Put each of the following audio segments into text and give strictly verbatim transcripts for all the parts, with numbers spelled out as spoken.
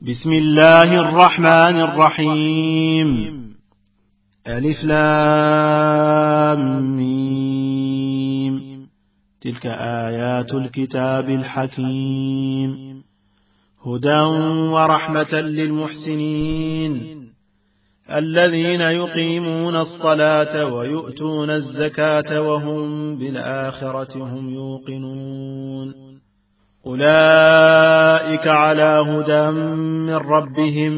بسم الله الرحمن الرحيم. ألف لام ميم. تلك آيات الكتاب الحكيم، هدى ورحمة للمحسنين الذين يقيمون الصلاة ويؤتون الزكاة وهم بالآخرة هم يوقنون. أولئك على هدى من ربهم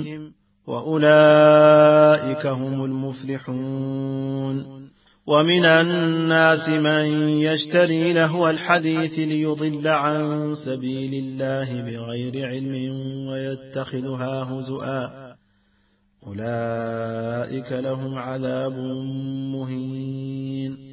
وأولئك هم المفلحون. ومن الناس من يشتري لهو الحديث ليضل عن سبيل الله بغير علم ويتخذها هزؤا، أولئك لهم عذاب مهين.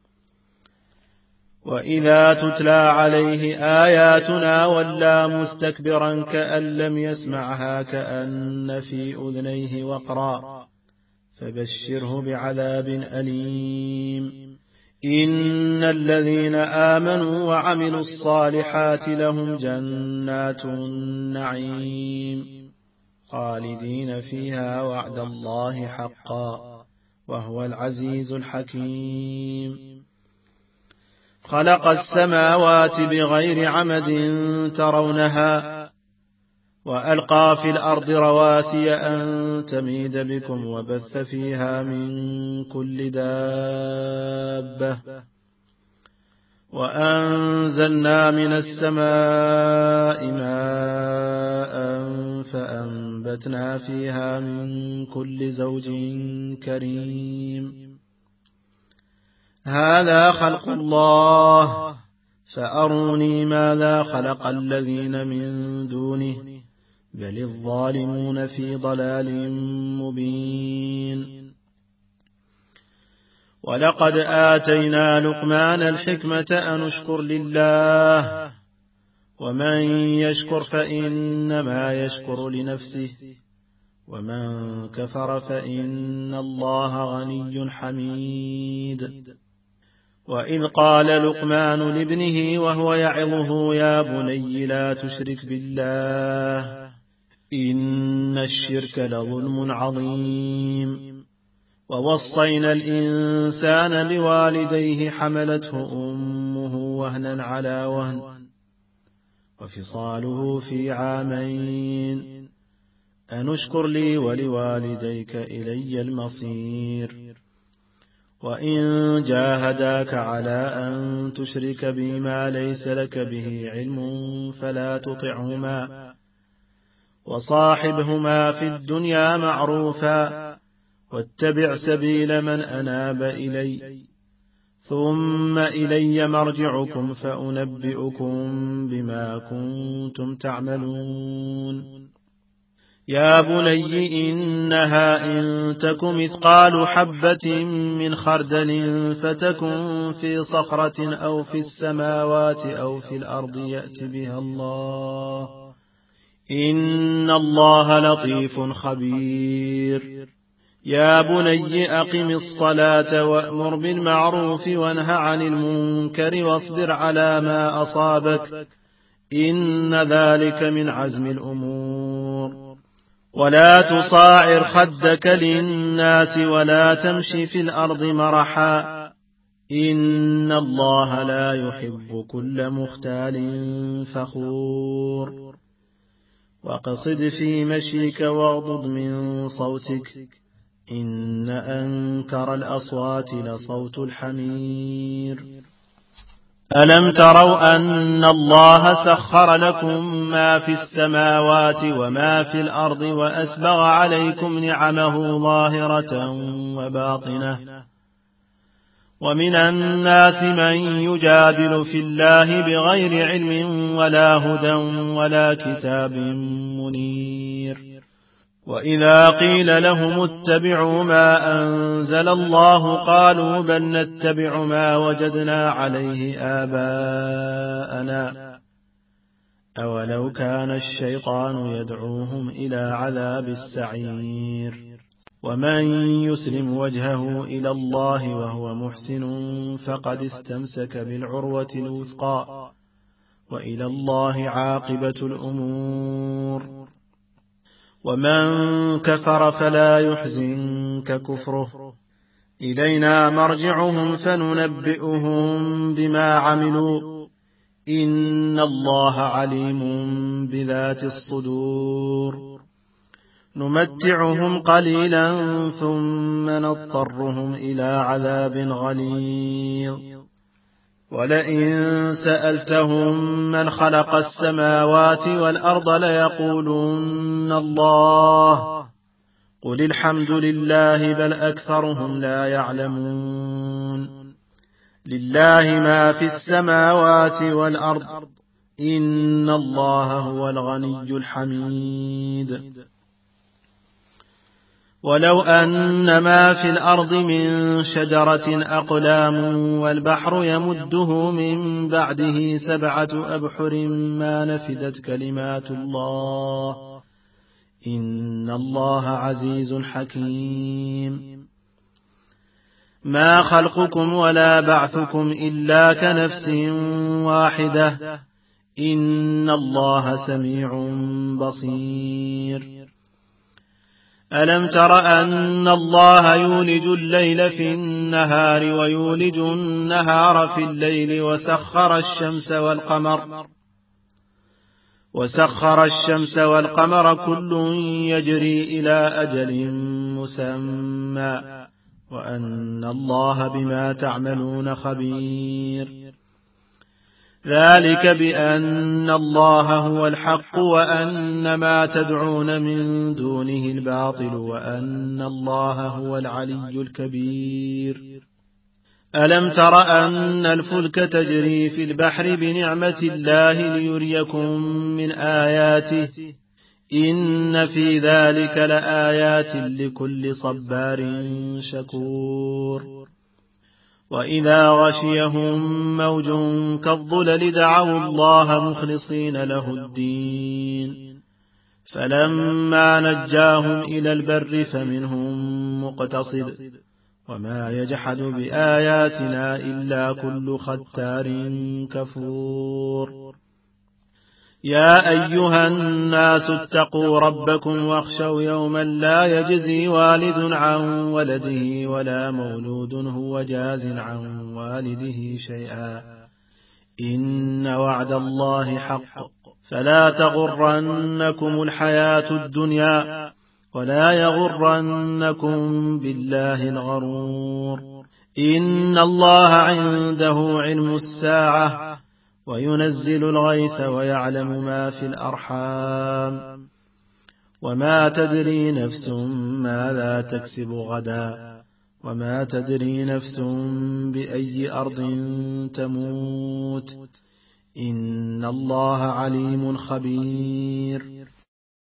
وإذا تتلى عليه آياتنا ولى مستكبرا كأن لم يسمعها كأن في أذنيه وقرا، فبشره بعذاب أليم. إن الذين آمنوا وعملوا الصالحات لهم جنات النعيم خالدين فيها وعد الله حقا وهو العزيز الحكيم. خلق السماوات بغير عمد ترونها وألقى في الأرض رواسي أن تميد بكم وبث فيها من كل دابة، وأنزلنا من السماء ماء فأنبتنا فيها من كل زوج كريم. هذا خلق الله فأروني ماذا خلق الذين من دونه بل الظالمون في ضلال مبين. ولقد آتينا لقمان الحكمة أن اشكر لله ومن يشكر فإنما يشكر لنفسه ومن كفر فإن الله غني حميد. وإذ قال لقمان لابنه وهو يعظه يا بني لا تشرك بالله إن الشرك لظلم عظيم. ووصينا الإنسان بوالديه حملته أمه وهنا على وهن وفصاله في عامين أن اشكر لي ولوالديك إلي المصير. وإن جاهداك على أن تشرك بي ما ليس لك به علم فلا تطعهما وصاحبهما في الدنيا معروفا واتبع سبيل من أناب إلي ثم إلي مرجعكم فأنبئكم بما كنتم تعملون. يا بني إنها إن تك مثقال حبة من خردل فتكن في صخرة أو في السماوات أو في الأرض يأت بها الله إن الله لطيف خبير. يا بني أقم الصلاة وأمر بالمعروف وانه عن المنكر واصبر على ما أصابك إن ذلك من عزم الأمور. ولا تصاعر خدك للناس ولا تمشي في الأرض مرحا إن الله لا يحب كل مختال فخور. واقصد في مشيك واغضض من صوتك إن أنكر الأصوات لصوت الحمير. ألم تروا أن الله سخر لكم ما في السماوات وما في الأرض وأسبغ عليكم نعمه ظاهرة وباطنة ومن الناس من يجادل في الله بغير علم ولا هدى ولا كتاب منير. وإذا قيل لهم اتبعوا ما أنزل الله قالوا بل نتبع ما وجدنا عليه آباءنا أولو كان الشيطان يدعوهم إلى عذاب السعير. ومن يسلم وجهه إلى الله وهو محسن فقد استمسك بالعروة الوثقى وإلى الله عاقبة الأمور. ومن كفر فلا يحزنك كفره إلينا مرجعهم فننبئهم بما عملوا إن الله عليم بذات الصدور نمتعهم قليلا ثم نضطرهم إلى عذاب غليظ ولئن سألتهم من خلق السماوات والأرض ليقولن الله قل الحمد لله بل أكثرهم لا يعلمون لله ما في السماوات والأرض إن الله هو الغني الحميد ولو أن ما في الأرض من شجرة أقلام والبحر يمده من بعده سبعة أبحر ما نفدت كلمات الله إن الله عزيز حكيم ما خلقكم ولا بعثكم إلا كنفس واحدة إن الله سميع بصير ألم تر أن الله يولج الليل في النهار ويولج النهار في الليل وسخر الشمس والقمر وسخر الشمس والقمر كل يجري إلى أجل مسمى وأن الله بما تعملون خبير ذلك بأن الله هو الحق وأن ما تدعون من دونه الباطل وأن الله هو العلي الكبير ألم تر أن الفلك تجري في البحر بنعمة الله ليريكم من آياته إن في ذلك لآيات لكل صبار شكور وإذا غشيهم موج كالظلل دعوا الله مخلصين له الدين فلما نجاهم إلى البر فمنهم مقتصد وما يجحد بآياتنا إلا كل ختار كفور يا أيها الناس اتقوا ربكم واخشوا يوما لا يجزي والد عن ولده ولا مولود هو جاز عن والده شيئا إن وعد الله حق فلا تغرنكم الحياة الدنيا ولا يغرنكم بالله الغرور إن الله عنده علم الساعة وينزل الغيث ويعلم ما في الأرحام وما تدري نفس ماذا تكسب غدا وما تدري نفس بأي أرض تموت إن الله عليم خبير